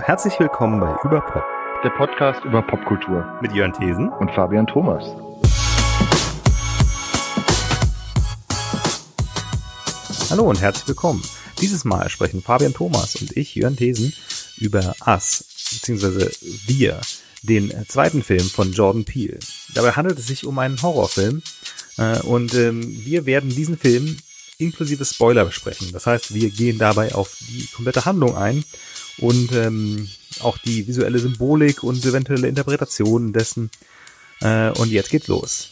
Herzlich willkommen bei Überpop, der Podcast über Popkultur mit Jörn Thesen und Fabian Thomas. Hallo und herzlich willkommen. Dieses Mal sprechen Fabian Thomas und ich, Jörn Thesen, über Us, beziehungsweise Wir, den zweiten Film von Jordan Peele. Dabei handelt es sich um einen Horrorfilm und wir werden diesen Film inklusive Spoiler besprechen. Das heißt, wir gehen dabei auf die komplette Handlung ein und auch die visuelle Symbolik und eventuelle Interpretationen dessen. Und jetzt geht's los.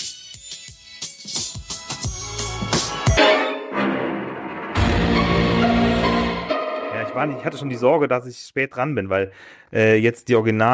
Ich hatte schon die Sorge, dass ich spät dran bin, weil jetzt die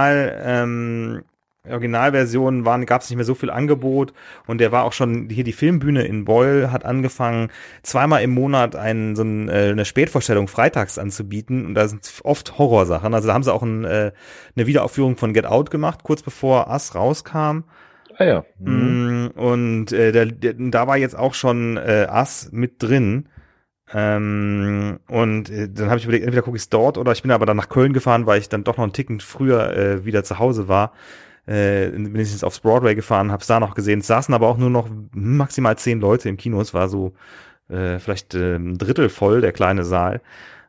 Originalversion gab es nicht mehr so viel Angebot und der war auch schon hier, die Filmbühne in Beul hat angefangen, zweimal im Monat eine Spätvorstellung freitags anzubieten und da sind oft Horrorsachen. Also da haben sie auch eine Wiederaufführung von Get Out gemacht, kurz bevor Us rauskam. Ah ja. Und da war jetzt auch schon Us mit drin. Und dann habe ich überlegt, entweder gucke ich es dort oder ich bin aber dann nach Köln gefahren, weil ich dann doch noch einen Ticken früher wieder zu Hause war. Bin ich jetzt aufs Broadway gefahren, hab's da noch gesehen. Es saßen aber auch nur noch maximal 10 Leute im Kino. Es war so vielleicht ein Drittel voll, der kleine Saal.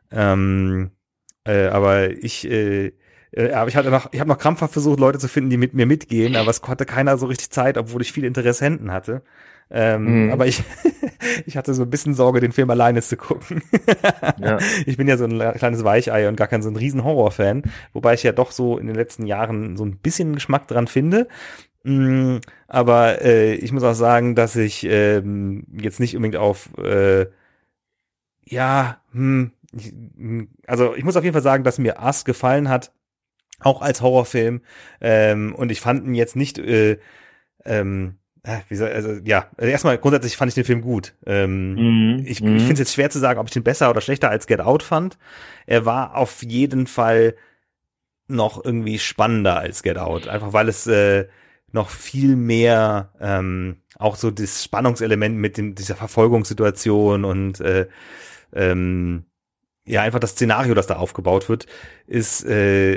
Aber ich habe noch krampfhaft versucht, Leute zu finden, die mit mir mitgehen, aber es hatte keiner so richtig Zeit, obwohl ich viele Interessenten hatte. Aber ich hatte so ein bisschen Sorge, den Film alleine zu gucken. Ja. Ich bin ja so ein kleines Weichei und gar kein so ein riesen Horrorfan, wobei ich ja doch so in den letzten Jahren so ein bisschen Geschmack dran finde. Aber ich muss auch sagen, dass ich jetzt nicht unbedingt auf also ich muss auf jeden Fall sagen, dass mir Us gefallen hat, auch als Horrorfilm. Und ich fand ihn jetzt nicht erstmal grundsätzlich fand ich den Film gut. Ich finde es jetzt schwer zu sagen, ob ich den besser oder schlechter als Get Out fand. Er war auf jeden Fall noch irgendwie spannender als Get Out, einfach weil es noch viel mehr auch so das Spannungselement mit dieser Verfolgungssituation und einfach das Szenario, das da aufgebaut wird, ist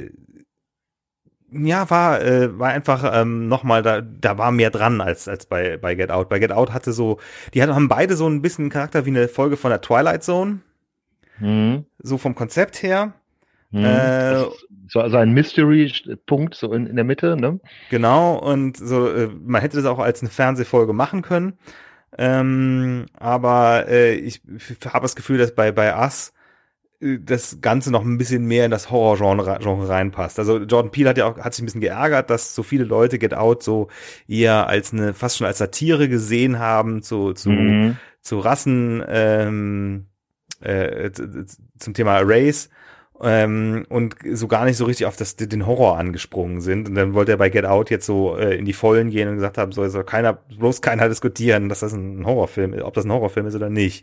war einfach nochmal, da war mehr dran als bei Get Out. Bei Get Out haben beide so ein bisschen einen Charakter wie eine Folge von der Twilight Zone. So vom Konzept her. So ein Mystery-Punkt, so in der Mitte, ne? Genau, und so, man hätte das auch als eine Fernsehfolge machen können. Aber ich habe das Gefühl, dass bei Us das Ganze noch ein bisschen mehr in das Horror-Genre reinpasst. Also Jordan Peele hat sich ein bisschen geärgert, dass so viele Leute Get Out so eher fast schon als Satire gesehen haben zu Rassen, zum Thema Race, und so gar nicht so richtig auf den Horror angesprungen sind. Und dann wollte er bei Get Out jetzt so in die Vollen gehen und gesagt haben, soll bloß keiner diskutieren, dass das ein Horrorfilm ist, ob das ein Horrorfilm ist oder nicht.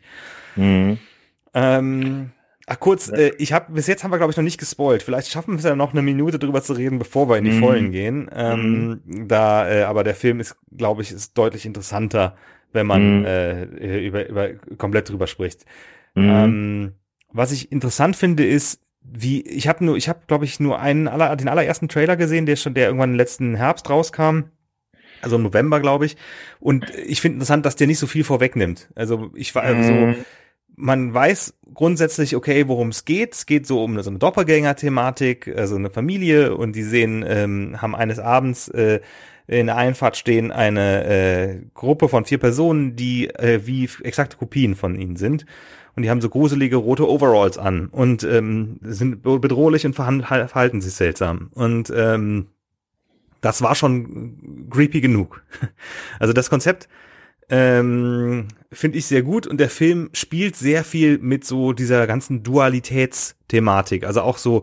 Bis jetzt haben wir, glaube ich, noch nicht gespoilt. Vielleicht schaffen wir es ja noch eine Minute drüber zu reden, bevor wir in die Vollen gehen. Aber der Film ist, glaube ich, deutlich interessanter, wenn man komplett drüber spricht. Was ich interessant finde, ist, ich habe glaube ich, nur den allerersten Trailer gesehen, der irgendwann im letzten Herbst rauskam. Also im November, glaube ich. Und ich finde interessant, dass der nicht so viel vorwegnimmt. Also man weiß grundsätzlich, okay, worum es geht. Es geht so um so eine Doppelgänger-Thematik, also eine Familie, und die haben eines Abends in der Einfahrt stehen eine Gruppe von 4 Personen, die wie exakte Kopien von ihnen sind. Und die haben so gruselige rote Overalls an und sind bedrohlich und verhalten sich seltsam. Und das war schon creepy genug. Also das Konzept finde ich sehr gut, und der Film spielt sehr viel mit so dieser ganzen Dualitätsthematik, also auch so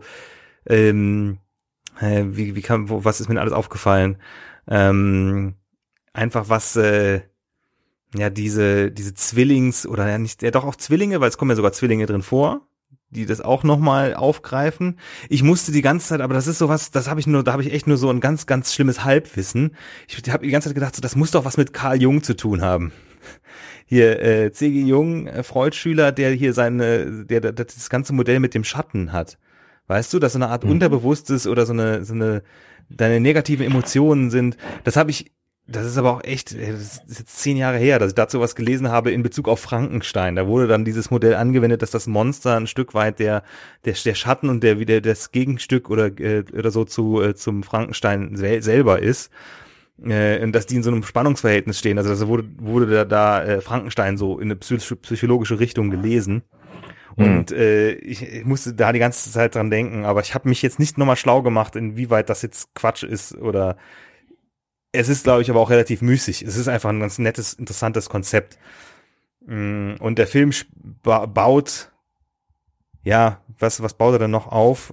was ist mir alles aufgefallen, einfach was diese Zwillings- oder doch auch Zwillinge, weil es kommen ja sogar Zwillinge drin vor, die das auch nochmal aufgreifen. Ich musste die ganze Zeit, aber das ist sowas, da habe ich echt nur so ein ganz, ganz schlimmes Halbwissen. Ich habe die ganze Zeit gedacht, so, das muss doch was mit Carl Jung zu tun haben. Hier, C.G. Jung, Freud-Schüler, der hier das ganze Modell mit dem Schatten hat. Weißt du, dass so eine Art Unterbewusstes oder so eine deine negativen Emotionen sind. Das ist aber auch echt, das ist jetzt 10 Jahre her, dass ich dazu was gelesen habe in Bezug auf Frankenstein. Da wurde dann dieses Modell angewendet, dass das Monster ein Stück weit der Schatten und wieder das Gegenstück oder so zum Frankenstein selber ist. Und dass die in so einem Spannungsverhältnis stehen. Also das wurde da Frankenstein so in eine psychologische Richtung gelesen. Und ich musste da die ganze Zeit dran denken, aber ich habe mich jetzt nicht nochmal schlau gemacht, inwieweit das jetzt Quatsch ist oder es ist, glaube ich, aber auch relativ müßig. Es ist einfach ein ganz nettes, interessantes Konzept. Und der Film baut, ja, was baut er denn noch auf?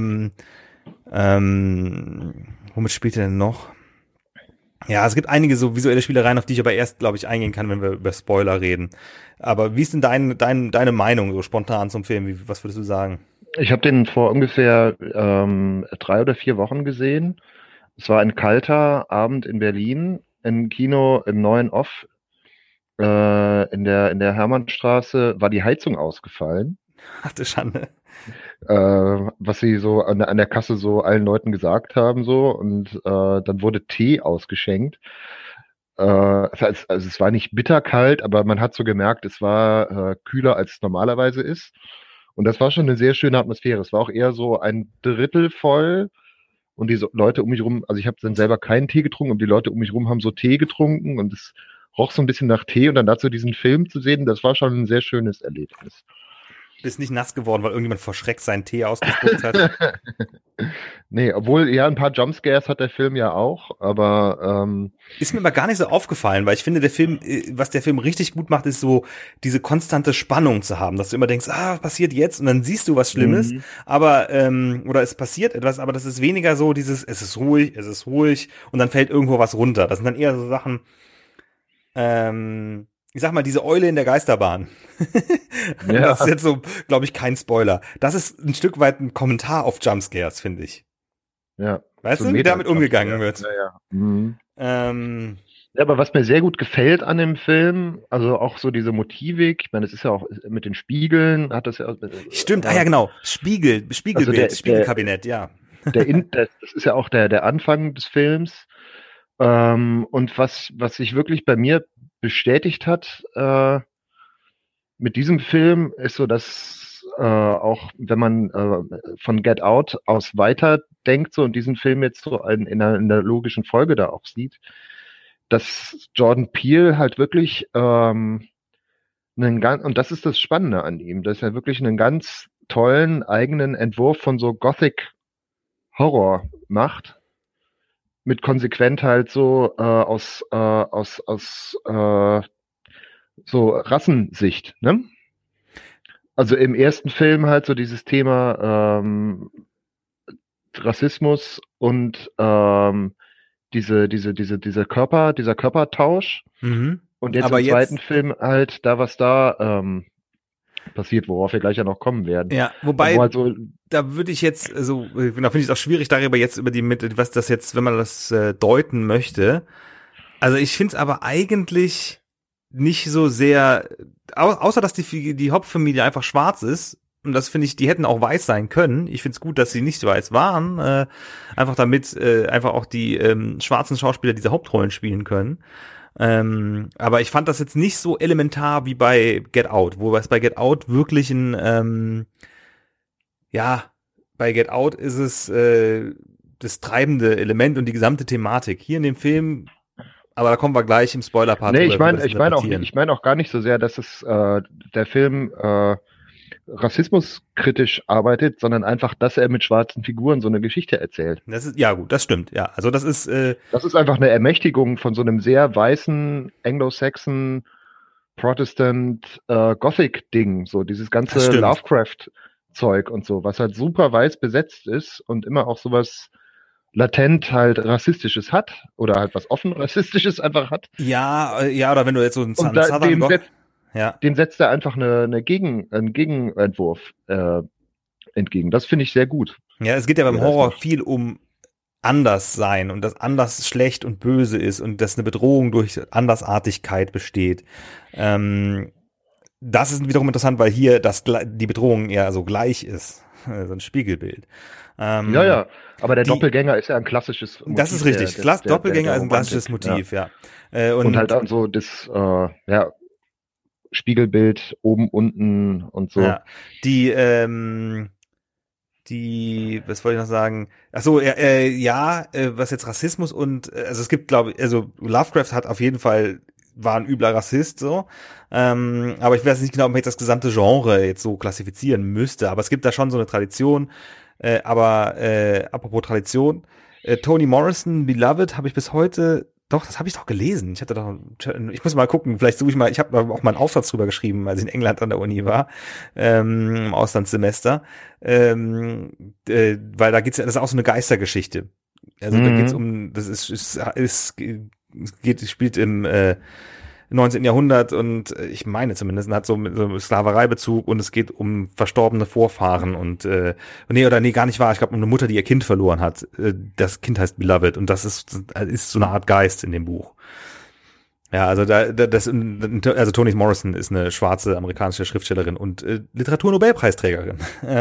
Womit spielt er denn noch? Ja, es gibt einige so visuelle Spielereien, auf die ich aber erst, glaube ich, eingehen kann, wenn wir über Spoiler reden. Aber wie ist denn deine Meinung so spontan zum Film? Was würdest du sagen? Ich habe den vor ungefähr 3 oder 4 Wochen gesehen. Es war ein kalter Abend in Berlin, im Kino im Neuen Off. In der Hermannstraße war die Heizung ausgefallen. Ach du Schande. Was sie so an der Kasse so allen Leuten gesagt haben so und dann wurde Tee ausgeschenkt. Also es war nicht bitterkalt, aber man hat so gemerkt, es war kühler als es normalerweise ist. Und das war schon eine sehr schöne Atmosphäre. Es war auch eher so ein Drittel voll und die Leute um mich rum, also ich habe dann selber keinen Tee getrunken, und die Leute um mich rum haben so Tee getrunken und es roch so ein bisschen nach Tee, und dann dazu diesen Film zu sehen, das war schon ein sehr schönes Erlebnis. Bist nicht nass geworden, weil irgendjemand vor Schreck seinen Tee ausgespuckt hat? Nee, obwohl, ja, ein paar Jumpscares hat der Film ja auch, aber ist mir aber gar nicht so aufgefallen, weil ich finde, was der Film richtig gut macht, ist so diese konstante Spannung zu haben, dass du immer denkst, was passiert jetzt? Und dann siehst du was Schlimmes, aber oder es passiert etwas, aber das ist weniger so dieses, es ist ruhig und dann fällt irgendwo was runter. Das sind dann eher so Sachen, ich sag mal, diese Eule in der Geisterbahn. Ja. Das ist jetzt so, glaube ich, kein Spoiler. Das ist ein Stück weit ein Kommentar auf Jumpscares, finde ich. Ja. Weißt du, wie damit umgegangen wird? Ja. Ja, aber was mir sehr gut gefällt an dem Film, also auch so diese Motivik, ich meine, es ist ja auch mit den Spiegeln, hat das ja... Stimmt, ja genau, Spiegelbild, also Spiegelkabinett, ja. Das ist ja auch der Anfang des Films. Und was sich wirklich bei mir bestätigt hat mit diesem Film, ist so, dass auch wenn man von Get Out aus weiterdenkt so und diesen Film jetzt so in der logischen Folge da auch sieht, dass Jordan Peele halt wirklich und das ist das Spannende an ihm, dass er wirklich einen ganz tollen eigenen Entwurf von so Gothic Horror macht, mit konsequent halt so aus so Rassensicht, ne? Also im ersten Film halt so dieses Thema Rassismus und dieser Körpertausch. Und jetzt im zweiten Film halt was da passiert, worauf wir gleich ja noch kommen werden. Ja, wobei, da würde ich jetzt, also, da finde ich es auch schwierig, darüber jetzt was das jetzt, wenn man das deuten möchte. Also ich finde es aber eigentlich nicht so sehr, außer dass die Hauptfamilie einfach schwarz ist, und das finde ich, die hätten auch weiß sein können. Ich finde es gut, dass sie nicht weiß waren, einfach damit einfach auch die schwarzen Schauspieler diese Hauptrollen spielen können. Aber ich fand das jetzt nicht so elementar wie bei Get Out, wo es bei Get Out wirklich bei Get Out ist es das treibende Element und die gesamte Thematik. Hier in dem Film, aber da kommen wir gleich im Spoiler-Part. Nee, ich meine auch gar nicht so sehr, dass es der Film rassismuskritisch arbeitet, sondern einfach, dass er mit schwarzen Figuren so eine Geschichte erzählt. Das ist, ja gut, das stimmt, ja. Also das ist einfach eine Ermächtigung von so einem sehr weißen Anglo-Saxon Protestant Gothic-Ding, so dieses ganze Lovecraft-Zeug und so, was halt super weiß besetzt ist und immer auch sowas latent halt Rassistisches hat oder halt was offen Rassistisches einfach hat. Ja, oder wenn du jetzt so einen dem setzt er einfach einen Gegenentwurf entgegen. Das finde ich sehr gut. Ja, es geht ja beim Horror viel um anders sein und dass anders schlecht und böse ist und dass eine Bedrohung durch Andersartigkeit besteht. das ist wiederum interessant, weil hier die Bedrohung eher so gleich ist. So ein Spiegelbild. Ja, aber der Doppelgänger ist ja ein klassisches Motiv. Das ist richtig. Doppelgänger ist ein klassisches Motiv, ja. Und halt dann so das, Spiegelbild oben, unten und so. Ja, was wollte ich noch sagen? Ach so, was jetzt Rassismus und, also es gibt, glaube ich, also Lovecraft hat auf jeden Fall, war ein übler Rassist, so. Aber ich weiß nicht genau, ob man jetzt das gesamte Genre jetzt so klassifizieren müsste, aber es gibt da schon so eine Tradition. Apropos Tradition, Toni Morrison, Beloved, habe ich bis heute, doch, das habe ich doch gelesen. Ich muss mal gucken, vielleicht suche ich mal, ich habe auch mal einen Aufsatz drüber geschrieben, als ich in England an der Uni war, im Auslandssemester, weil da geht's ja, das ist auch so eine Geistergeschichte. Also da geht's spielt im 19. Jahrhundert und ich meine zumindest, hat so Sklavereibezug und es geht um verstorbene Vorfahren und gar nicht wahr. Ich glaube um eine Mutter, die ihr Kind verloren hat. Das Kind heißt Beloved und das ist so eine Art Geist in dem Buch. Ja, also also Toni Morrison ist eine schwarze amerikanische Schriftstellerin und Literaturnobelpreisträgerin.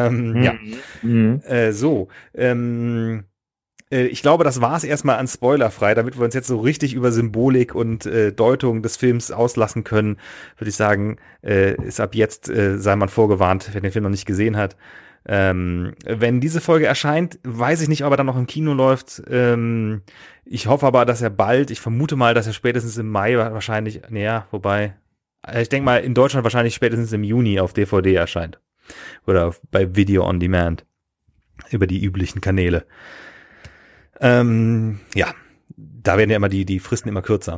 Ich glaube, das war's erstmal an spoilerfrei, damit wir uns jetzt so richtig über Symbolik und Deutung des Films auslassen können, würde ich sagen, ist ab jetzt, sei man vorgewarnt, wer den Film noch nicht gesehen hat. Wenn diese Folge erscheint, weiß ich nicht, ob er dann noch im Kino läuft. Ich hoffe aber, dass er bald, ich vermute mal, dass er spätestens im Mai wahrscheinlich, ich denke mal, in Deutschland wahrscheinlich spätestens im Juni auf DVD erscheint. Oder bei Video on Demand. Über die üblichen Kanäle. Da werden ja immer die Fristen immer kürzer.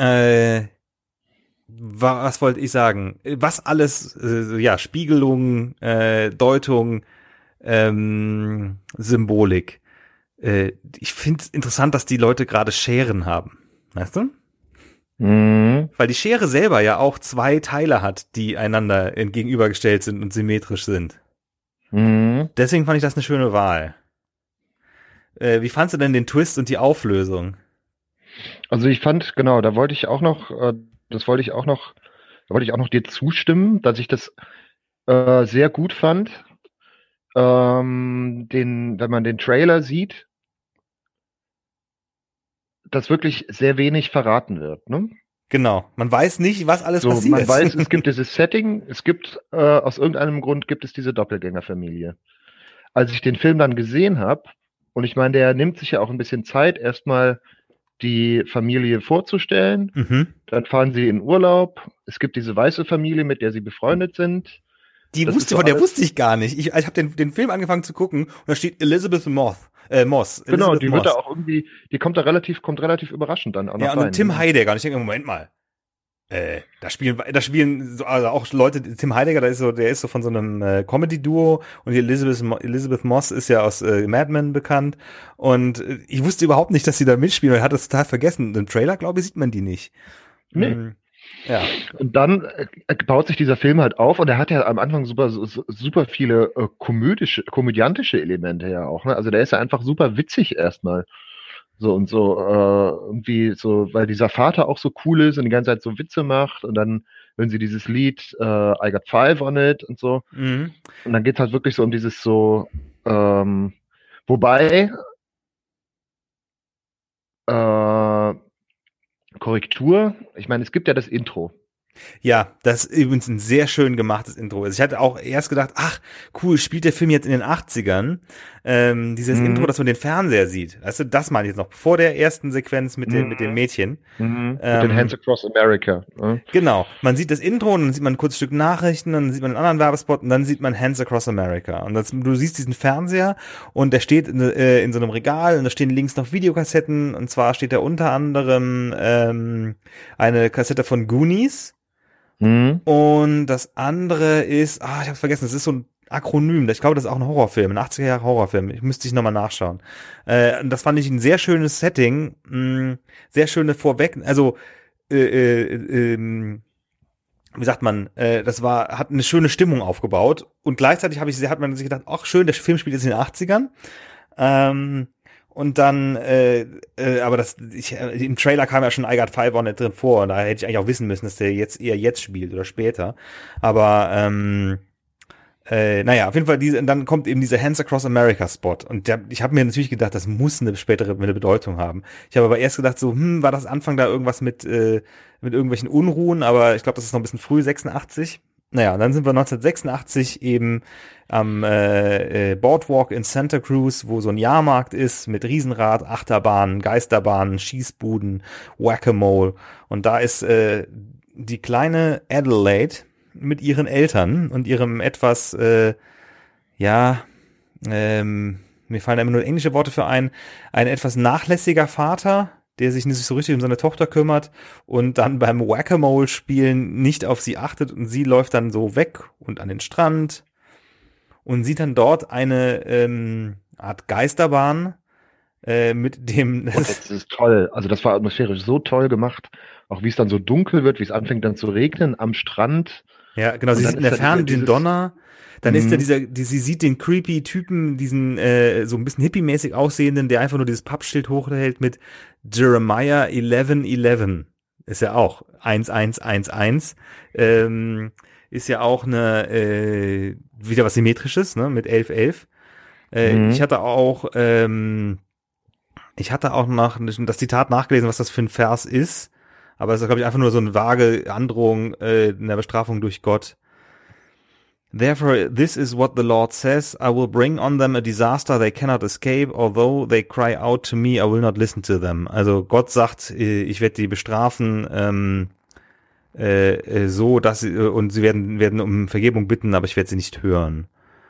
Was wollte ich sagen? Was alles, Spiegelung, Deutung, Symbolik. Ich finde es interessant, dass die Leute gerade Scheren haben. Weißt du? Mhm. Weil die Schere selber ja auch zwei Teile hat, die einander gegenübergestellt sind und symmetrisch sind. Mhm. Deswegen fand ich das eine schöne Wahl. Wie fandst du denn den Twist und die Auflösung? Also ich fand, genau, da wollte ich auch noch dir zustimmen, dass ich das sehr gut fand. Wenn man den Trailer sieht, dass wirklich sehr wenig verraten wird, ne? Genau, man weiß nicht, was alles passiert. Man weiß, es gibt dieses Setting, aus irgendeinem Grund gibt es diese Doppelgängerfamilie. Als ich den Film dann gesehen habe, und ich meine, der nimmt sich ja auch ein bisschen Zeit, erstmal die Familie vorzustellen. Mhm. Dann fahren sie in Urlaub. Es gibt diese weiße Familie, mit der sie befreundet sind. Von der wusste ich gar nicht. Ich habe den Film angefangen zu gucken und da steht Elizabeth Moss. Genau, die wird da auch irgendwie, kommt relativ überraschend dann auch noch rein. Ja, und Tim Heidecker. Und ich denke, Moment mal. Da spielen also auch Leute, Tim Heidecker, der ist so von so einem Comedy-Duo und die Elizabeth Moss ist ja aus Mad Men bekannt und ich wusste überhaupt nicht, dass sie da mitspielen, weil ich hatte das total vergessen. Im Trailer, glaube ich, sieht man die nicht. Nee. Ja. Und dann baut sich dieser Film halt auf und er hat ja am Anfang super viele komödiantische Elemente ja auch, ne? Also der ist ja einfach super witzig erstmal. So und so, irgendwie so, weil dieser Vater auch so cool ist und die ganze Zeit so Witze macht und dann, wenn sie dieses Lied I Got Five on It und so. Mhm. Und dann geht's halt wirklich so um dieses so, wobei Korrektur, ich meine, es gibt ja das Intro. Ja, das ist übrigens ein sehr schön gemachtes Intro. Also ich hatte auch erst gedacht, ach, cool, spielt der Film jetzt in den 80ern? Dieses Intro, dass man den Fernseher sieht. Weißt du, das meine ich jetzt noch, vor der ersten Sequenz mit dem Mädchen. Mit den Hands Across America. Genau, man sieht das Intro und dann sieht man ein kurzes Stück Nachrichten, dann sieht man einen anderen Werbespot und dann sieht man Hands Across America. Und du siehst diesen Fernseher und der steht in so einem Regal und da stehen links noch Videokassetten und zwar steht da unter anderem eine Kassette von Goonies. Und das andere ist, ich hab's vergessen, das ist so ein Akronym. Ich glaube, das ist auch ein Horrorfilm, ein 80er-Jahre-Horrorfilm. Ich müsste noch mal nachschauen. Das fand ich ein sehr schönes Setting, sehr schöne Vorweg, also wie sagt man, hat eine schöne Stimmung aufgebaut und gleichzeitig hat man sich gedacht, ach schön, der Film spielt jetzt in den 80ern. Und dann, aber im Trailer kam ja schon I Got Five auch nicht drin vor. Und da hätte ich eigentlich auch wissen müssen, dass der jetzt spielt oder später. Aber, naja, auf jeden Fall, dann kommt eben dieser Hands Across America Spot. Und ich habe mir natürlich gedacht, das muss eine spätere eine Bedeutung haben. Ich habe aber erst gedacht, so, war das Anfang da irgendwas mit irgendwelchen Unruhen? Aber ich glaube, das ist noch ein bisschen früh, 86. Naja, und dann sind wir 1986 eben am Boardwalk in Santa Cruz, wo so ein Jahrmarkt ist mit Riesenrad, Achterbahnen, Geisterbahnen, Schießbuden, Whack-a-Mole. Und da ist die kleine Adelaide mit ihren Eltern und ihrem etwas, mir fallen immer nur englische Worte für ein etwas nachlässiger Vater, der sich nicht so richtig um seine Tochter kümmert und dann beim Whack-a-Mole-Spielen nicht auf sie achtet und sie läuft dann so weg und an den Strand und sieht dann dort eine Art Geisterbahn mit dem... Das ist toll. Also das war atmosphärisch so toll gemacht. Auch wie es dann so dunkel wird, wie es anfängt dann zu regnen am Strand. Ja, genau, sie sieht in der Ferne den Donner. Dann ist da sie sieht den creepy Typen, diesen so ein bisschen hippie-mäßig aussehenden, der einfach nur dieses Pappschild hochhält mit Jeremiah 11:11. Ist ja auch 1111. Ist ja auch eine wieder was Symmetrisches, ne, mit 11:11. Ich hatte auch noch das Zitat nachgelesen, was das für ein Vers ist. Aber es ist, glaube ich, einfach nur so eine vage Androhung in der Bestrafung durch Gott. Therefore, this is what the Lord says, I will bring on them a disaster they cannot escape, although they cry out to me, I will not listen to them. Also Gott sagt, ich werde die bestrafen, so, dass sie, und sie werden um Vergebung bitten, aber ich werde sie nicht hören.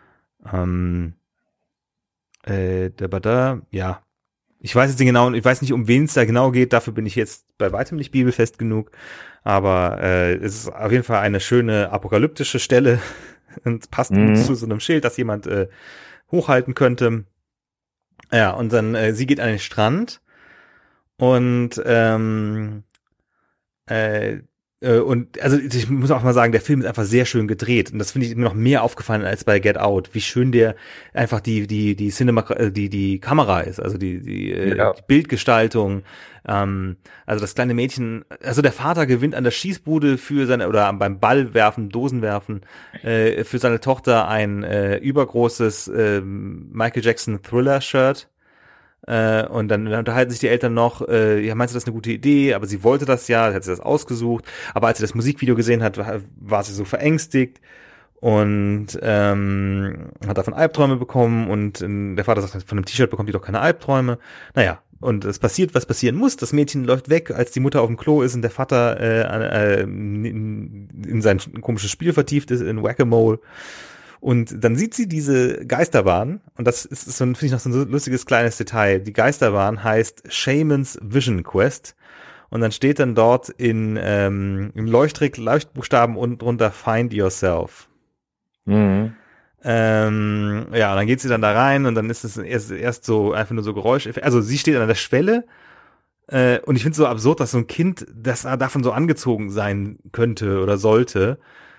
Ja. Ich weiß jetzt nicht genau, ich weiß nicht, um wen es da genau geht, dafür bin ich jetzt bei weitem nicht bibelfest genug, aber es ist auf jeden Fall eine schöne apokalyptische Stelle und passt gut zu so einem Schild, das jemand hochhalten könnte. Ja, und dann sie geht an den Strand und also ich muss auch mal sagen, der Film ist einfach sehr schön gedreht und das finde ich mir noch mehr aufgefallen als bei Get Out, wie schön der einfach die Kamera ist, also die Bildgestaltung, also das kleine Mädchen, also der Vater gewinnt an der Schießbude für seine oder beim Ballwerfen, Dosenwerfen für seine Tochter ein übergroßes Michael Jackson Thriller Shirt. Und dann unterhalten sich die Eltern noch, ja, meinst du, das ist eine gute Idee? Aber sie wollte das ja, hat sie das ausgesucht. Aber als sie das Musikvideo gesehen hat, war sie so verängstigt und hat davon Albträume bekommen. Und der Vater sagt, von einem T-Shirt bekommt die doch keine Albträume. Naja, und es passiert, was passieren muss. Das Mädchen läuft weg, als die Mutter auf dem Klo ist und der Vater in sein komisches Spiel vertieft ist, in Whack-a-Mole. Und dann sieht sie diese Geisterbahn, und das ist so, finde ich, noch so ein lustiges kleines Detail. Die Geisterbahn heißt Shaman's Vision Quest. Und dann steht dann dort im Leuchtbuchstaben unten drunter Find Yourself. Ja, und dann geht sie dann da rein und dann ist es erst so einfach nur so Geräuscheffekt. Also sie steht an der Schwelle und ich finde es so absurd, dass so ein Kind, das davon so angezogen sein könnte oder sollte.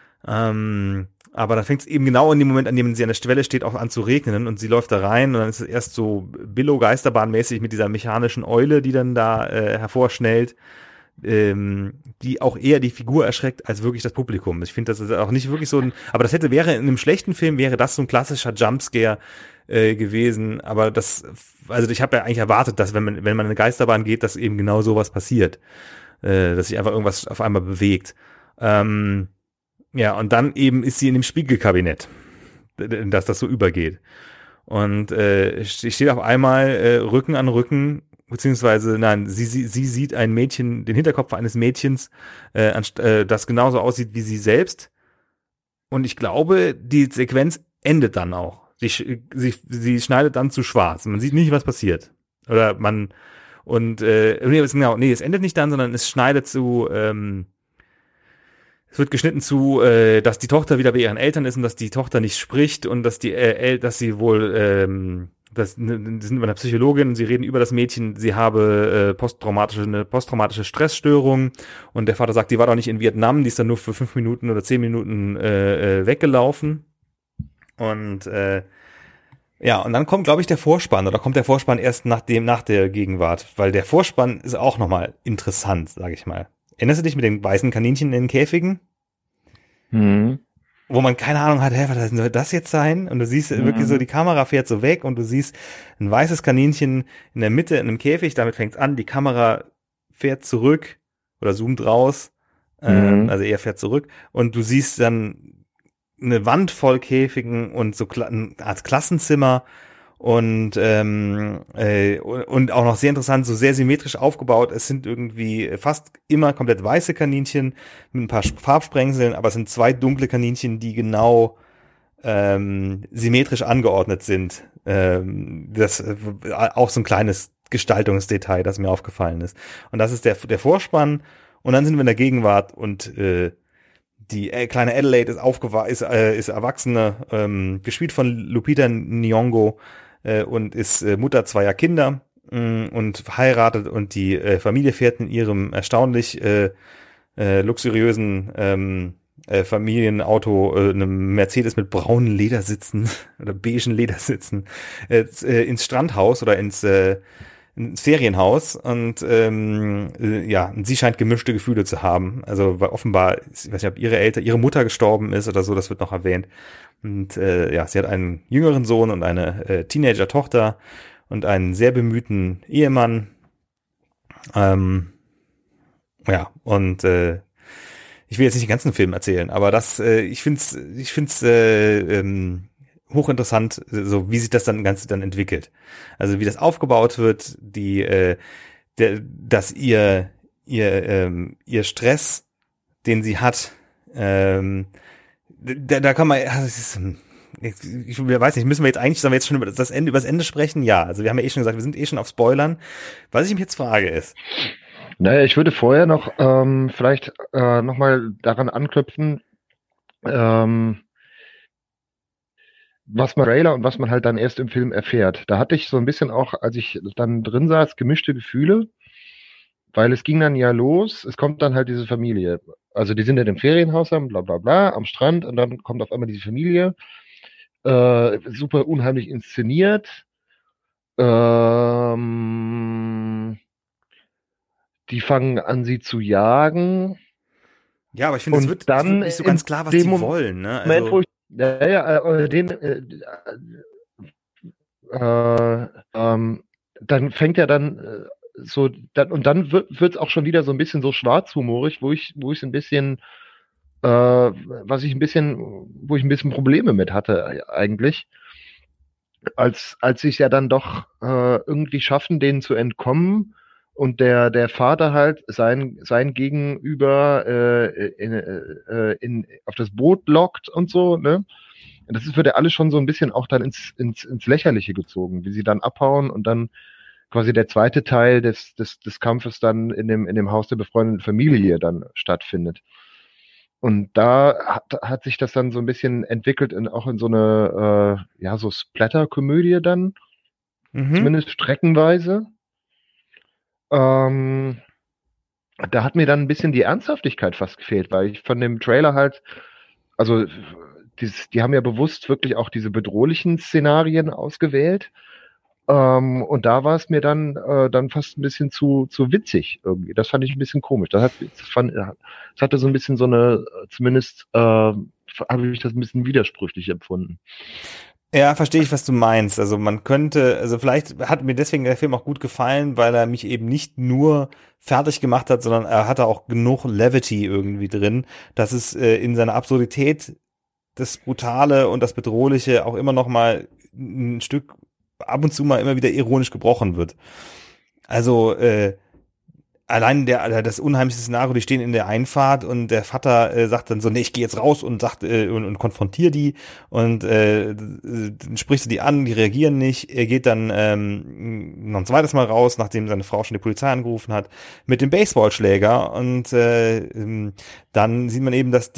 Aber dann fängt es eben genau in dem Moment, an dem sie an der Schwelle steht, auch an zu regnen und sie läuft da rein und dann ist es erst so Billo-Geisterbahn-mäßig mit dieser mechanischen Eule, die dann da hervorschnellt, die auch eher die Figur erschreckt als wirklich das Publikum. Ich finde, das ist auch nicht wirklich so ein, aber wäre in einem schlechten Film, wäre das so ein klassischer Jumpscare gewesen, aber also ich habe ja eigentlich erwartet, dass wenn man in eine Geisterbahn geht, dass eben genau sowas passiert, dass sich einfach irgendwas auf einmal bewegt. Ja, und dann eben ist sie in dem Spiegelkabinett, dass das so übergeht. Und sie steht auf einmal Rücken an Rücken, beziehungsweise, nein, sie sieht ein Mädchen, den Hinterkopf eines Mädchens, das genauso aussieht wie sie selbst. Und ich glaube, die Sequenz endet dann auch. Sie schneidet dann zu schwarz. Man sieht nicht, was passiert. Oder es endet nicht dann, sondern es schneidet zu, es wird geschnitten zu, dass die Tochter wieder bei ihren Eltern ist und dass die Tochter nicht spricht und dass dass sie wohl, die sind bei einer Psychologin und sie reden über das Mädchen, sie habe eine posttraumatische Stressstörung und der Vater sagt, die war doch nicht in Vietnam, die ist dann nur für 5 Minuten oder 10 Minuten weggelaufen und Ja, und dann kommt, glaube ich, der Vorspann, oder kommt der Vorspann erst nach der Gegenwart, weil der Vorspann ist auch nochmal interessant, sage ich mal. Erinnerst du dich mit den weißen Kaninchen in den Käfigen? Mhm. Wo man keine Ahnung hat, hä, was soll das jetzt sein? Und du siehst wirklich so, Mhm. die Kamera fährt so weg und du siehst ein weißes Kaninchen in der Mitte in einem Käfig, damit fängt's an, die Kamera fährt zurück oder zoomt raus, Mhm. also eher fährt zurück und du siehst dann eine Wand voll Käfigen und so eine Art Klassenzimmer und auch noch sehr interessant, so sehr symmetrisch aufgebaut. Es sind irgendwie fast immer komplett weiße Kaninchen mit ein paar Farbsprengseln, aber es sind zwei dunkle Kaninchen, die genau symmetrisch angeordnet sind. Das auch so ein kleines Gestaltungsdetail, das mir aufgefallen ist. Und das ist der Vorspann. Und dann sind wir in der Gegenwart und die kleine Adelaide ist Erwachsene, gespielt von Lupita Nyong'o und ist Mutter zweier Kinder und verheiratet und die Familie fährt in ihrem erstaunlich luxuriösen Familienauto, einem Mercedes mit braunen Ledersitzen oder beigen Ledersitzen ins Strandhaus oder ins Ferienhaus und ja, und sie scheint gemischte Gefühle zu haben. Also weil offenbar, ich weiß nicht, ob ihre Mutter gestorben ist oder so, das wird noch erwähnt. Und ja, sie hat einen jüngeren Sohn und eine Teenager-Tochter und einen sehr bemühten Ehemann. Ja, und ich will jetzt nicht den ganzen Film erzählen, aber ich find's hochinteressant, so wie sich das dann entwickelt. Also wie das aufgebaut wird, dass ihr Stress, den sie hat, da kann man, also ich weiß nicht, sollen wir jetzt schon über übers Ende sprechen? Ja, also wir haben ja eh schon gesagt, wir sind eh schon auf Spoilern. Was ich mich jetzt frage ist, Naja, ich würde vorher noch vielleicht nochmal daran anknüpfen, ähm, was man im Trailer und was man halt dann erst im Film erfährt. Da hatte ich so ein bisschen auch, als ich dann drin saß, gemischte Gefühle, weil es ging dann ja los, es kommt dann halt diese Familie. Also die sind in dem Ferienhaus am bla bla bla am Strand und dann kommt auf einmal diese Familie, super unheimlich inszeniert. Ähm, Die fangen an, sie zu jagen. ja, aber ich finde, Und es wird dann nicht so in ganz klar, was dem die wollen, ne? Moment, wo Also, ich, äh, ähm, dann fängt er dann so, und dann wird es auch schon wieder so ein bisschen so schwarzhumorig, wo ich ein bisschen, wo ich ein bisschen Probleme mit hatte eigentlich, als sie es ja dann doch irgendwie schaffen, denen zu entkommen und der Vater halt sein Gegenüber auf das Boot lockt und so, ne? Wird ja alles schon so ein bisschen auch dann ins Lächerliche gezogen, wie sie dann abhauen und dann quasi der zweite Teil des Kampfes dann in dem Haus der befreundeten Familie dann stattfindet. Und da hat sich das dann so ein bisschen entwickelt auch in so eine, ja, so Splatter-Komödie dann, mhm. zumindest streckenweise. Ähm, Da hat mir dann ein bisschen die Ernsthaftigkeit fast gefehlt, weil ich von dem Trailer halt, also die haben ja bewusst wirklich auch diese bedrohlichen Szenarien ausgewählt. Und da war es mir dann fast ein bisschen zu witzig irgendwie. Das fand ich ein bisschen komisch. Es hatte so ein bisschen so eine, zumindest habe ich das ein bisschen widersprüchlich empfunden. Ja, verstehe ich, was du meinst. Also man könnte, also vielleicht hat mir deswegen der Film auch gut gefallen, weil er mich eben nicht nur fertig gemacht hat, sondern er hatte auch genug Levity irgendwie drin, dass es in seiner Absurdität das Brutale und das Bedrohliche auch immer noch mal ein Stück ab und zu mal immer wieder ironisch gebrochen wird. Also allein das unheimliche Szenario, die stehen in der Einfahrt und der Vater sagt dann so, nee, ich gehe jetzt raus und sagt und konfrontier die und dann sprichst du die an, die reagieren nicht. Er geht dann noch ein zweites Mal raus, nachdem seine Frau schon die Polizei angerufen hat, mit dem Baseballschläger und dann sieht man eben, dass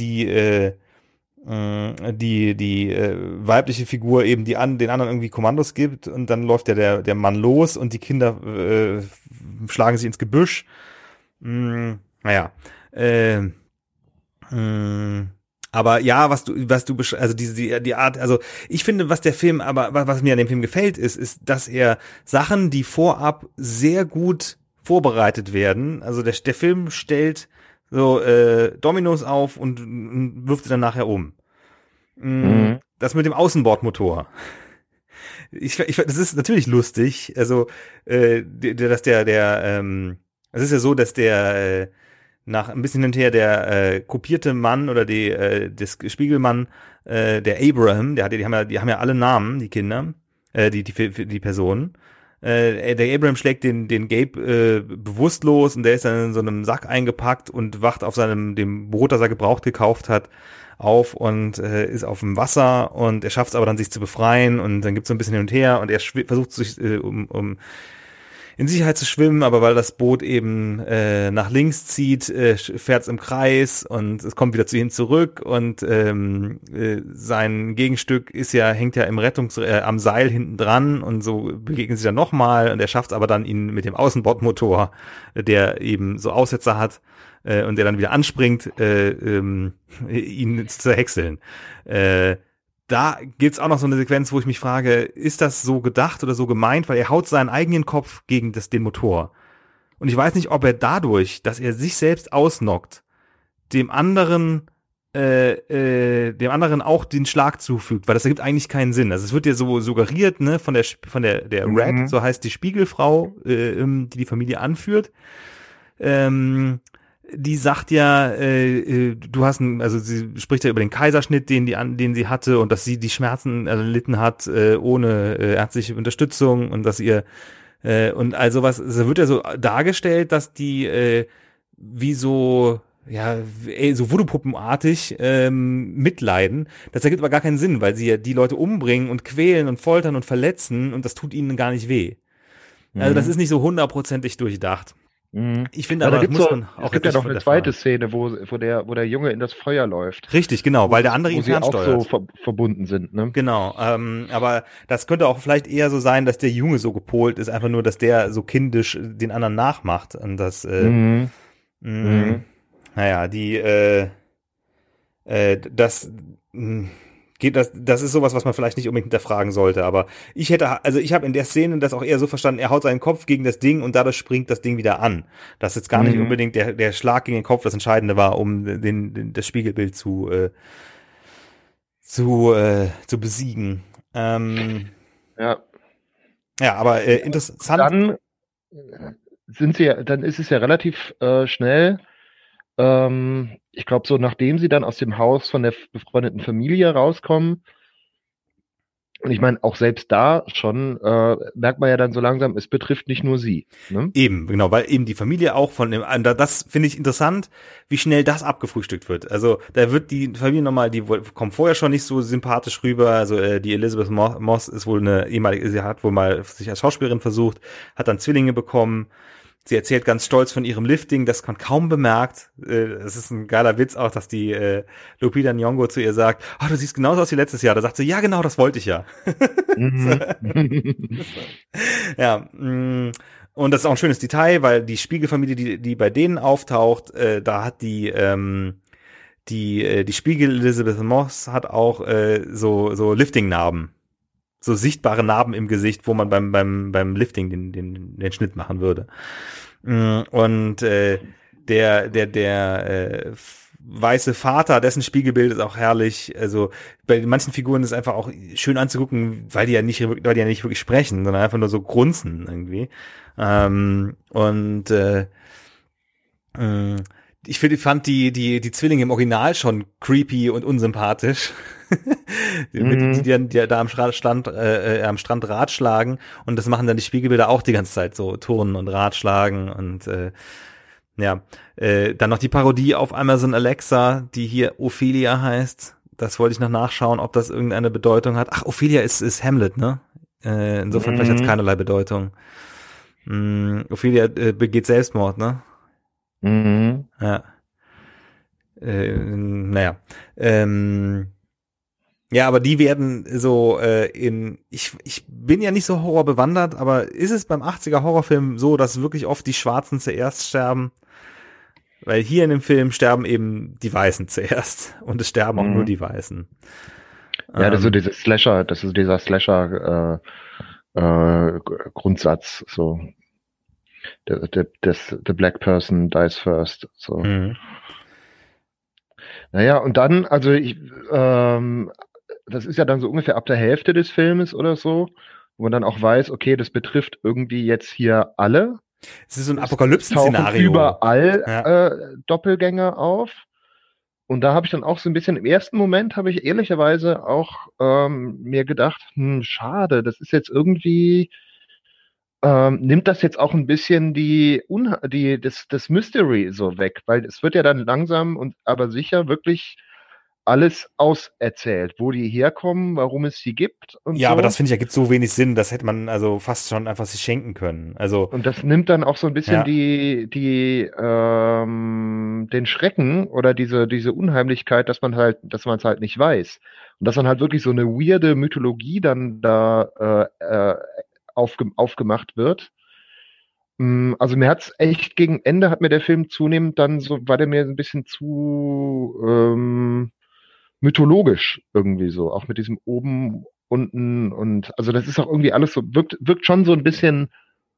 die weibliche Figur eben den anderen irgendwie Kommandos gibt und dann läuft der Mann los und die Kinder schlagen sich ins Gebüsch. Naja. Äh, mh, Aber ja, also die Art, also ich finde, was der Film, aber was mir an dem Film gefällt, ist, dass er Sachen, die vorab sehr gut vorbereitet werden, also der Film stellt so Dominos auf und wirft sie dann nachher um. Mhm. Das mit dem Außenbordmotor. Das ist natürlich lustig, also dass es ist ja so, dass der nach ein bisschen hinterher der kopierte Mann oder das Spiegelmann, der Abraham, die haben ja alle Namen, die Kinder, die Personen. Der Abraham schlägt den Gabe bewusstlos und der ist dann in so einem Sack eingepackt und wacht auf dem Boot, das er gebraucht gekauft hat, auf und ist auf dem Wasser und er schafft es aber dann, sich zu befreien und dann gibt es so ein bisschen hin und her und er versucht sich um in Sicherheit zu schwimmen, aber weil das Boot eben nach links zieht, fährt es im Kreis und es kommt wieder zu ihm zurück und sein Gegenstück hängt ja am Seil hinten dran und so begegnen sie dann nochmal und er schafft es aber dann, ihn mit dem Außenbordmotor, der eben so Aussetzer hat und der dann wieder anspringt, ihn zu zerhäckseln. Da gibt's auch noch so eine Sequenz, wo ich mich frage, ist das so gedacht oder so gemeint? Weil er haut seinen eigenen Kopf gegen den Motor. Und ich weiß nicht, ob er dadurch, dass er sich selbst ausnockt, dem anderen auch den Schlag zufügt, weil das ergibt eigentlich keinen Sinn. Also es wird ja so suggeriert, ne, von der Red, so heißt die Spiegelfrau, die Familie anführt. Die sagt ja, also sie spricht ja über den Kaiserschnitt, den sie hatte und dass sie die Schmerzen erlitten hat ohne ärztliche Unterstützung und dass ihr und also was, es wird ja so dargestellt, dass die wie so so Voodoo-Puppenartig mitleiden. Das ergibt aber gar keinen Sinn, weil sie ja die Leute umbringen und quälen und foltern und verletzen und das tut ihnen gar nicht weh. Also das ist nicht so 100%ig durchdacht. Ich finde aber, aber, es gibt ja noch eine zweite Szene, wo der Junge in das Feuer läuft. Richtig, genau, weil der andere ihn fernsteuert. Auch so verbunden sind, ne? Genau, aber das könnte auch vielleicht eher so sein, dass der Junge so gepolt ist, einfach nur, dass der so kindisch den anderen nachmacht und das, naja, das ist sowas, was man vielleicht nicht unbedingt hinterfragen sollte, aber ich habe in der Szene das auch eher so verstanden, er haut seinen Kopf gegen das Ding und dadurch springt das Ding wieder an. Das jetzt gar nicht unbedingt der Schlag gegen den Kopf das Entscheidende war, um das Spiegelbild zu besiegen. Ja, aber interessant. Dann ist es ja relativ schnell, ich glaube, so nachdem sie dann aus dem Haus von der befreundeten Familie rauskommen, und ich meine, auch selbst da schon merkt man ja dann so langsam, es betrifft nicht nur sie. Ne? Eben, genau, weil eben die Familie auch das finde ich interessant, wie schnell das abgefrühstückt wird. Also da wird die Familie nochmal, die kommt vorher schon nicht so sympathisch rüber, also die Elizabeth Moss ist wohl sie hat wohl mal sich als Schauspielerin versucht, hat dann Zwillinge bekommen. Sie erzählt ganz stolz von ihrem Lifting, das man kaum bemerkt. Es ist ein geiler Witz auch, dass die Lupita Nyong'o zu ihr sagt, du siehst genauso aus wie letztes Jahr. Da sagt sie, ja genau, das wollte ich ja. Ja, und das ist auch ein schönes Detail, weil die Spiegelfamilie, die bei denen auftaucht, da hat die Spiegel Elizabeth Moss hat auch so Lifting-Narben. So sichtbare Narben im Gesicht, wo man beim Lifting den Schnitt machen würde. Und der weiße Vater, dessen Spiegelbild ist auch herrlich. Also bei manchen Figuren ist es einfach auch schön anzugucken, weil die ja nicht wirklich sprechen, sondern einfach nur so grunzen irgendwie. Ich fand die Zwillinge im Original schon creepy und unsympathisch. Die da am Strand ratschlagen und das machen dann die Spiegelbilder auch die ganze Zeit so, turnen und ratschlagen und dann noch die Parodie auf Amazon Alexa, die hier Ophelia heißt. Das wollte ich noch nachschauen, ob das irgendeine Bedeutung hat. Ach, Ophelia ist Hamlet, ne? Insofern vielleicht hat es keinerlei Bedeutung. Ophelia begeht Selbstmord, ne? Ja. Ja, aber die werden so ich bin ja nicht so horrorbewandert, aber ist es beim 80er Horrorfilm so, dass wirklich oft die Schwarzen zuerst sterben? Weil hier in dem Film sterben eben die Weißen zuerst und es sterben auch nur die Weißen. Ja, das ist so dieser Slasher Grundsatz, so the black person dies first. So. Naja, und dann, also das ist ja dann so ungefähr ab der Hälfte des Filmes oder so, wo man dann auch weiß, okay, das betrifft irgendwie jetzt hier alle. Es ist so ein Apokalypsen-Szenario. Überall Doppelgänger auf. Und da habe ich dann auch so ein bisschen, im ersten Moment habe ich ehrlicherweise auch mir gedacht, schade, das ist jetzt irgendwie, nimmt das jetzt auch ein bisschen das Mystery so weg, weil es wird ja dann langsam und aber sicher wirklich alles auserzählt, wo die herkommen, warum es sie gibt und ja, so. aber das finde ich, ergibt so wenig Sinn, das hätte man also fast schon einfach sich schenken können. Also und das nimmt dann auch so ein bisschen den Schrecken oder diese Unheimlichkeit, dass man es halt nicht weiß. Und dass dann halt wirklich so eine weirde Mythologie dann da aufgemacht wird. Also mir hat's echt gegen Ende hat mir der Film zunehmend dann so, war der mir ein bisschen zu mythologisch irgendwie so, auch mit diesem oben, unten und also das ist auch irgendwie alles so, wirkt schon so ein bisschen,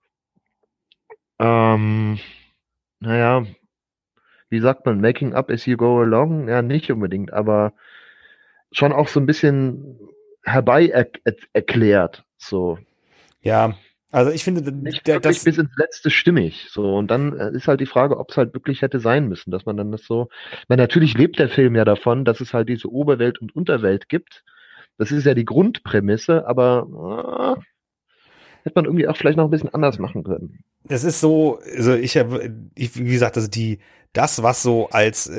naja, wie sagt man, making up as you go along? Ja, nicht unbedingt, aber schon auch so ein bisschen erklärt, so. Ja, also ich finde, Nicht wirklich bis ins Letzte stimmig, so. Und dann ist halt die Frage, ob es halt wirklich hätte sein müssen, dass man dann das so, weil natürlich lebt der Film ja davon, dass es halt diese Oberwelt und Unterwelt gibt. Das ist ja die Grundprämisse, aber hätte man irgendwie auch vielleicht noch ein bisschen anders machen können. Das ist so, also wie gesagt, also das, was so als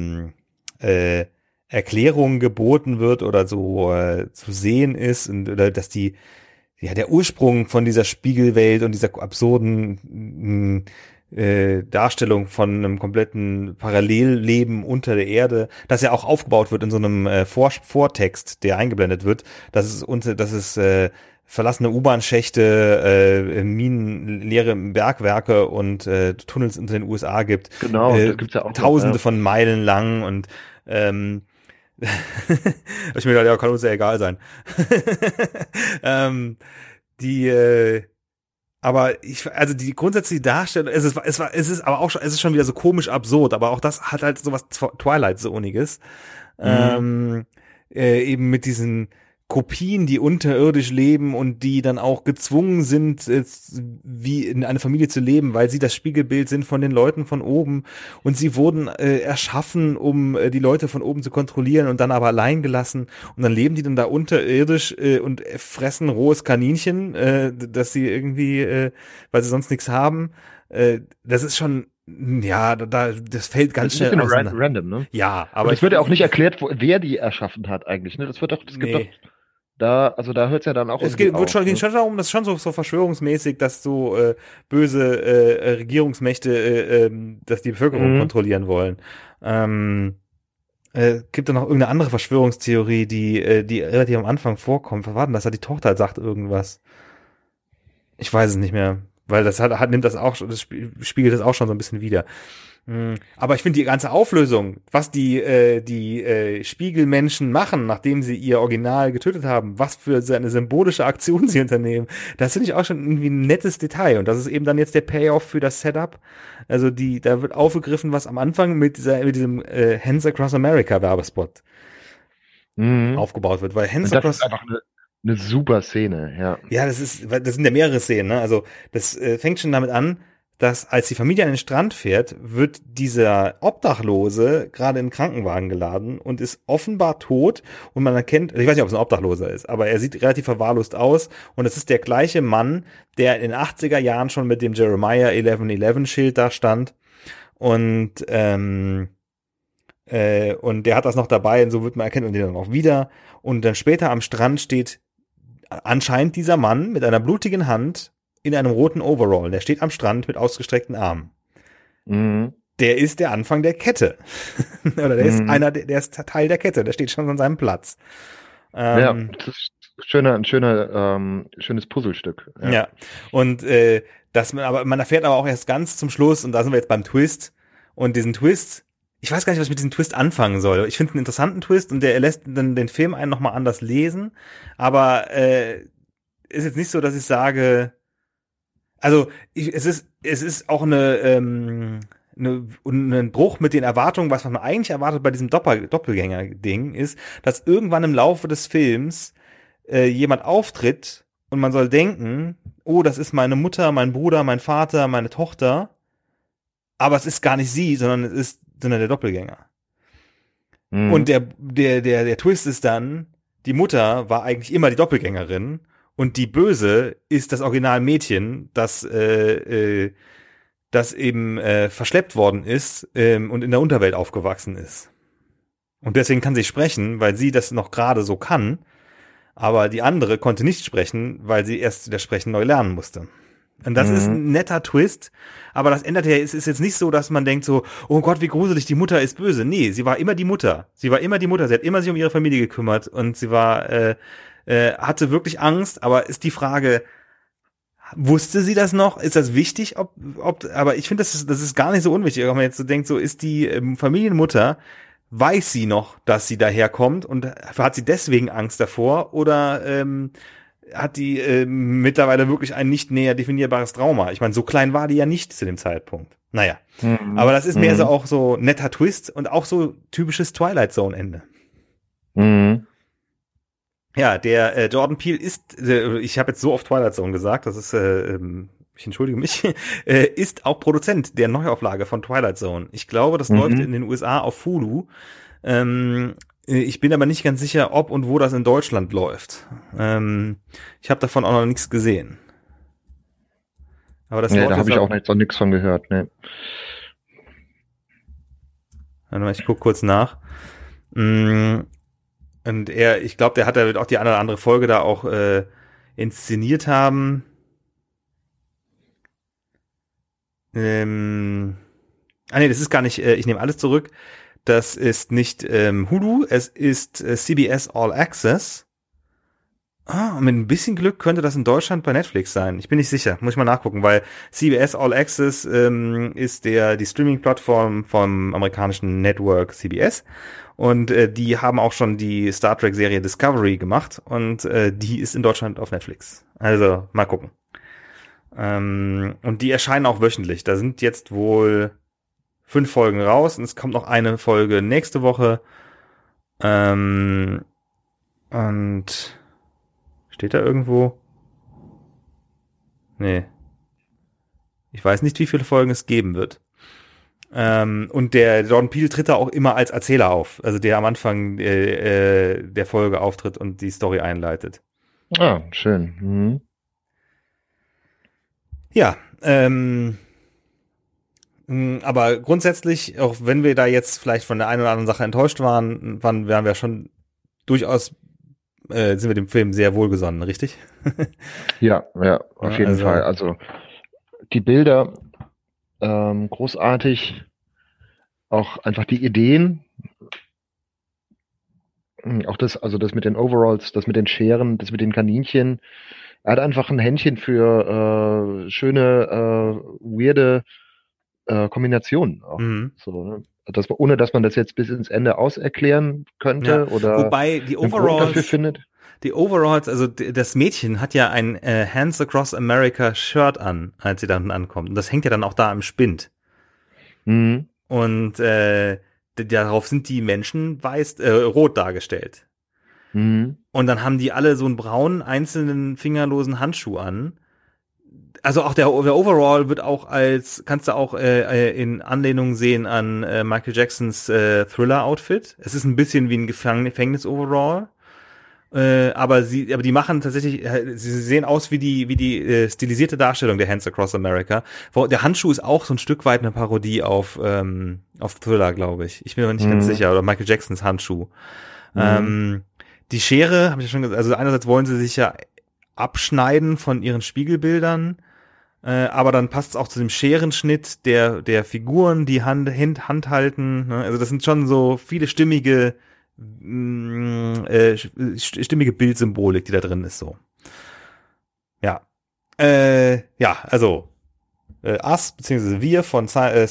Erklärung geboten wird oder so zu sehen ist oder dass der Ursprung von dieser Spiegelwelt und dieser absurden Darstellung von einem kompletten Parallelleben unter der Erde, dass ja auch aufgebaut wird in so einem Vortext, der eingeblendet wird, dass es verlassene U-Bahn-Schächte, Minen, leere Bergwerke und Tunnels unter den USA gibt. Genau, das gibt's ja auch Tausende von Meilen lang und ich mir gedacht, ja, kann uns ja egal sein. Aber also die grundsätzliche Darstellung, es ist aber auch schon, es ist schon wieder so komisch absurd, aber auch das hat halt sowas Twilight-Sohniges. Eben mit diesen Kopien, die unterirdisch leben und die dann auch gezwungen sind, wie in einer Familie zu leben, weil sie das Spiegelbild sind von den Leuten von oben und sie wurden erschaffen, um die Leute von oben zu kontrollieren und dann aber allein gelassen und dann leben die dann da unterirdisch und fressen rohes Kaninchen, dass sie irgendwie, weil sie sonst nichts haben. Das ist schon das fällt ganz schnell aus. Random, ne? Ja, aber es wird ja auch nicht erklärt, wer die erschaffen hat eigentlich, ne? Das gibt doch da hört es ja dann auch es geht schon darum, das ist schon so verschwörungsmäßig, dass so böse Regierungsmächte dass die Bevölkerung kontrollieren wollen. Gibt da noch irgendeine andere Verschwörungstheorie, die relativ am Anfang vorkommt? Was war denn das? Die Tochter sagt irgendwas. Ich weiß es nicht mehr. Weil das nimmt das auch, das spiegelt das auch schon so ein bisschen wider. Aber ich finde die ganze Auflösung, was die Spiegelmenschen machen, nachdem sie ihr Original getötet haben, was für eine symbolische Aktion sie unternehmen, das finde ich auch schon irgendwie ein nettes Detail. Und das ist eben dann jetzt der Payoff für das Setup. Also da wird aufgegriffen, was am Anfang mit diesem Hands Across America Werbespot aufgebaut wird. Weil Hands Across ist einfach eine super Szene, ja. Ja, das sind ja mehrere Szenen, ne? Also das fängt schon damit an, dass als die Familie an den Strand fährt, wird dieser Obdachlose gerade in den Krankenwagen geladen und ist offenbar tot und man erkennt, ich weiß nicht, ob es ein Obdachloser ist, aber er sieht relativ verwahrlost aus und es ist der gleiche Mann, der in den 80er Jahren schon mit dem Jeremiah 1111 Schild da stand und der hat das noch dabei und so wird man erkennen und den dann auch wieder und dann später am Strand steht anscheinend dieser Mann mit einer blutigen Hand in einem roten Overall. Der steht am Strand mit ausgestreckten Armen. Der ist der Anfang der Kette. Oder der ist Teil der Kette. Der steht schon an seinem Platz. Ja, das ist ein schönes Puzzlestück. Ja. Und aber man erfährt aber auch erst ganz zum Schluss, und da sind wir jetzt beim Twist, Und diesen Twist, ich weiß gar nicht, was ich mit diesem Twist anfangen soll. Ich finde einen interessanten Twist und der lässt dann den Film einen nochmal anders lesen. Aber ist jetzt nicht so, dass ich sage, also es ist auch ein Bruch mit den Erwartungen, was man eigentlich erwartet bei diesem Doppelgänger-Ding ist, dass irgendwann im Laufe des Films jemand auftritt und man soll denken, oh, das ist meine Mutter, mein Bruder, mein Vater, meine Tochter, aber es ist gar nicht sie, sondern der Doppelgänger. Mhm. Und der Twist ist dann, die Mutter war eigentlich immer die Doppelgängerin und die Böse ist das Originalmädchen, das eben verschleppt worden ist und in der Unterwelt aufgewachsen ist. Und deswegen kann sie sprechen, weil sie das noch gerade so kann, aber die andere konnte nicht sprechen, weil sie erst das Sprechen neu lernen musste. Und das ist ein netter Twist, aber das ändert ja, es ist jetzt nicht so, dass man denkt so, oh Gott, wie gruselig, die Mutter ist böse. Nee, sie war immer die Mutter. Sie hat immer sich um ihre Familie gekümmert und sie hatte wirklich Angst, aber ist die Frage, wusste sie das noch? Ist das wichtig? Aber ich finde, das ist gar nicht so unwichtig, wenn man jetzt so denkt, so ist die Familienmutter, weiß sie noch, dass sie daherkommt und hat sie deswegen Angst davor oder hat die mittlerweile wirklich ein nicht näher definierbares Trauma? Ich meine, so klein war die ja nicht zu dem Zeitpunkt. Naja, aber das ist mehr so auch so netter Twist und auch so typisches Twilight Zone Ende. Ja, der Jordan Peele ist, ich habe jetzt so oft Twilight Zone gesagt, das ist, ich entschuldige mich, ist auch Produzent der Neuauflage von Twilight Zone. Ich glaube, das läuft in den USA auf Hulu. Ich bin aber nicht ganz sicher, ob und wo das in Deutschland läuft. Ich habe davon auch noch nichts gesehen. Aber das da habe ich auch noch nichts von gehört. Ne. Warte mal, ich gucke kurz nach. Und ich glaube, der wird auch die eine oder andere Folge da auch inszeniert haben. Nee, das ist gar nicht, ich nehme alles zurück. Das ist nicht Hulu, es ist CBS All Access. Mit ein bisschen Glück könnte das in Deutschland bei Netflix sein. Ich bin nicht sicher, muss ich mal nachgucken, weil CBS All Access ist die Streaming-Plattform vom amerikanischen Network CBS. Und die haben auch schon die Star Trek-Serie Discovery gemacht und die ist in Deutschland auf Netflix. Also mal gucken. Und die erscheinen auch wöchentlich. Da sind jetzt wohl 5 Folgen raus und es kommt noch eine Folge nächste Woche. Und steht da irgendwo? Nee. Ich weiß nicht, wie viele Folgen es geben wird. Und der Jordan Peele tritt da auch immer als Erzähler auf. Also der am Anfang der Folge auftritt und die Story einleitet. Ah, schön. Ja, aber grundsätzlich, auch wenn wir da jetzt vielleicht von der einen oder anderen Sache enttäuscht waren wir schon durchaus, sind wir dem Film sehr wohlgesonnen, richtig? Ja, auf jeden Fall. Also die Bilder, großartig, auch einfach die Ideen, auch das mit den Overalls, das mit den Scheren, das mit den Kaninchen. Er hat einfach ein Händchen für schöne, weirde Kombinationen auch. So, ne? Ohne dass man das jetzt bis ins Ende auserklären könnte oder wobei die Overalls dafür findet. Die Overalls, also das Mädchen hat ja ein Hands Across America Shirt an, als sie dann ankommt. Und das hängt ja dann auch da im Spind. Und darauf sind die Menschen rot dargestellt. Und dann haben die alle so einen braunen, einzelnen, fingerlosen Handschuh an. Also auch der Overall wird auch kannst du auch in Anlehnung sehen an Michael Jacksons Thriller-Outfit. Es ist ein bisschen wie ein Gefängnis-Overall. Aber die machen tatsächlich, sie sehen aus wie die stilisierte Darstellung der Hands Across America. Der Handschuh ist auch so ein Stück weit eine Parodie auf Thriller, glaube ich. Ich bin mir nicht ganz sicher. Oder Michael Jacksons Handschuh. Die Schere, habe ich ja schon gesagt, also einerseits wollen sie sich ja abschneiden von ihren Spiegelbildern, aber dann passt es auch zu dem Scherenschnitt der Figuren, die Hand halten. Ne? Also das sind schon so viele stimmige Bildsymbolik, die da drin ist, so. Ja. Also Us, beziehungsweise Wir von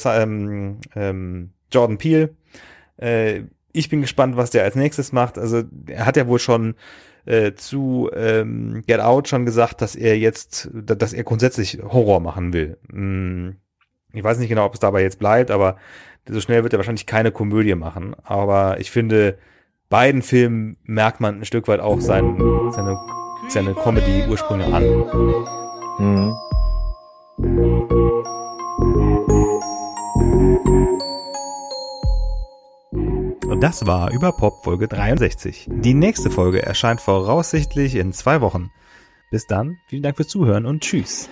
Jordan Peele. Ich bin gespannt, was der als nächstes macht. Also er hat ja wohl schon zu Get Out schon gesagt, dass er grundsätzlich Horror machen will. Ich weiß nicht genau, ob es dabei jetzt bleibt, aber so schnell wird er wahrscheinlich keine Komödie machen. Aber ich finde, beiden Filmen merkt man ein Stück weit auch seine Comedy-Ursprünge an. Mhm. Und das war Überpop Folge 63. Die nächste Folge erscheint voraussichtlich in 2 Wochen. Bis dann, vielen Dank fürs Zuhören und tschüss.